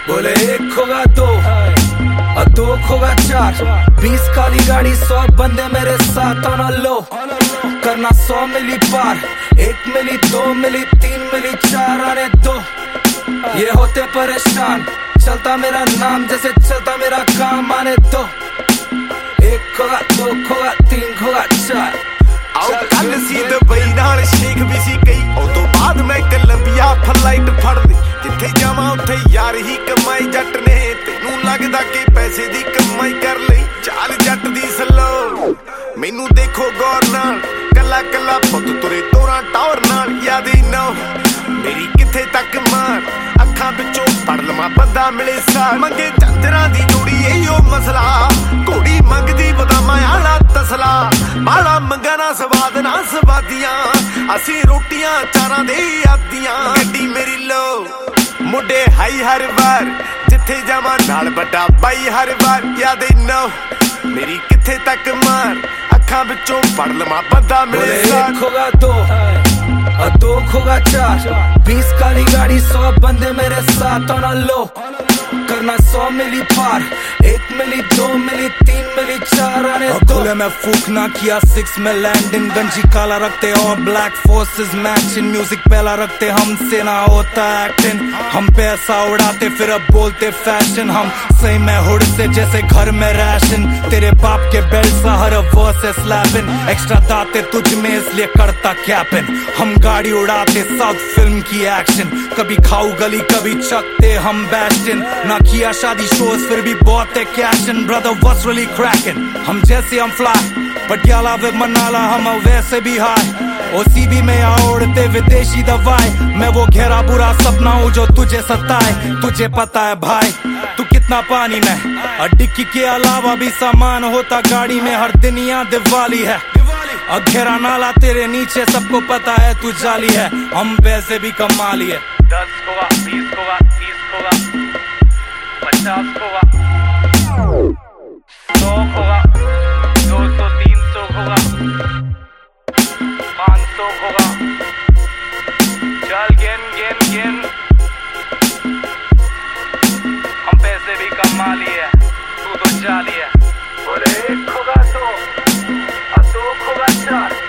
बोले एक खोगा दो और दो खोगा चार, 20 काली गाड़ी 100 बंदे मेरे साथ ऑन लो, करना 100 मिली पार, 1 मिली 2 मिली 3 मिली 4 आने दो। ये होते परेशान, चलता मेरा नाम जैसे चलता मेरा काम, आने दो। एक खोगा 2 खोगा 3 खोगा 4। आओ कल सी दुबई नाल शेख भी सी गई, ਉਹ ਤੋਂ ਬਾਅਦ ਮੈਂ ਕੋਲੰਬੀਆ ਫਲਾਈਟ ਫੜ ਲਈ, ਜਿੱਥੇ ਜਾਵਾਂ ਉੱਥੇ ਯਾਰ ਹੀ ਕਮਾਈ ਜੱਟ ਨੇ, ਤੈਨੂੰ ਲੱਗਦਾ ਕਿ ਪੈਸੇ ਦੀ ਕਮਾਈ ਕਰ ਲਈ, ਚਾਲ ਜੱਟ ਦੀ ਸਲੋ ਮੈਨੂੰ ਦੇਖੋ ਗੌਰ ਨਾਲ, ਕੱਲਾ ਕੱਲਾ ਪੁੱਤ ਤੁਰੇ ਤੋਰਾਂ ਟੌਰ ਨਾਲ, ਯਾਦ ਹੀ ਨਾ ਮੇਰੀ ਕਿੱਥੇ ਤੱਕ ਮਾਰ, ਅੱਖਾਂ ਵਿੱਚੋਂ ਪੜ ਲਵਾਂ ਬੰਦਾ ਮਿਲੇ ਸਾਰ, ਮੰਗੇ ਚਾਂਦਰਾਂ ਦੀ ਜੋੜੀ ਇਹੋ ਮਸਲਾ, ਘੋੜੀ ਮੰਗਦੀ ਬਦਾਮਾਂ ਆਲਾ ਤਸਲਾ, ਮਾਲਾ ਮੰਗਣਾ ਸਵਾਦ ਨਾ ਸਵਾਦੀਆਂ, ਅਸੀਂ ਰੋਟੀਆਂ ਚਾਰਾਂ ਦੇ ਆਦੀਆਂ, ਗੱਡੀ ਮੇਰੀ ਲੋ ਮੁੰਡੇ ਹਾਈ ਹਰ ਵਾਰ, ਜਿੱਥੇ ਜਾਵਾਂ ਨਾਲ ਵੱਡਾ ਬਾਈ ਹਰ ਵਾਰ, ਯਾਦ ਨਾ ਮੇਰੀ ਕਿੱਥੇ ਤੱਕ ਮਾਰ, ਅੱਖਾਂ ਵਿੱਚੋਂ ਪੜ ਲਵਾਂ ਬੰਦਾ ਮਿਲੇ ਸਾਰ। एक खोगा 2 और 2 खोगा 4, 20 काली गाड़ी 100 बंदे मेरे साथ ऑन लो, करना 100 मिली पार, 1 मिली 2 मिली 3 मिली 4 आने दो। मैं फूक ना किया 6 में लैंडिंग, गंजी काला रखते और ब्लैक फोर्सेस मैचिंग, म्यूजिक पहला रखते हमसे ना होता एक्टिंग, हम पैसा उड़ाते फिर अब बोलते फैशन, हम सही में हुड से जैसे घर में राशन, तेरे बाप के बेल्ट सा हर वर्स स्लैपिंग, एक्स्ट्रा दाते तुझ में इसलिए करता कैपिन, हम गाड़ी उड़ाते साउथ फिल्म की एक्शन, कभी खाऊ गली कभी चकते हम बैस्टिन, ना किया शादी शोज फिर भी बहुत है कैशन, ब्रदर व्हाट्स रियली क्रैकिंग, हम जैसे हम फ्लाई बट याला वे मनाला हम वैसे भी हाई, ओसीबी में उड़ते विदेशी दवाई, मैं वो घेरा बुरा सपना हूँ जो तुझे सताए, तुझे पता है भाई तू कितना पानी में, और डिक्की के अलावा भी सामान होता गाड़ी में, हर दिन यहाँ दिवाली है और घेरा नाला तेरे नीचे, सबको पता है तू जाली है, हम पैसे भी कमा लिए। 10 खोगा 20 खोगा 30 खोगा 50 खोगा 100 खोगा 200 300 खोगा 500 खोगा, चल गेन गेन गेन, हम पैसे भी कमा लिए, तू तो जाली है। बोले एक खोगा 2 और 2 खोगा 4।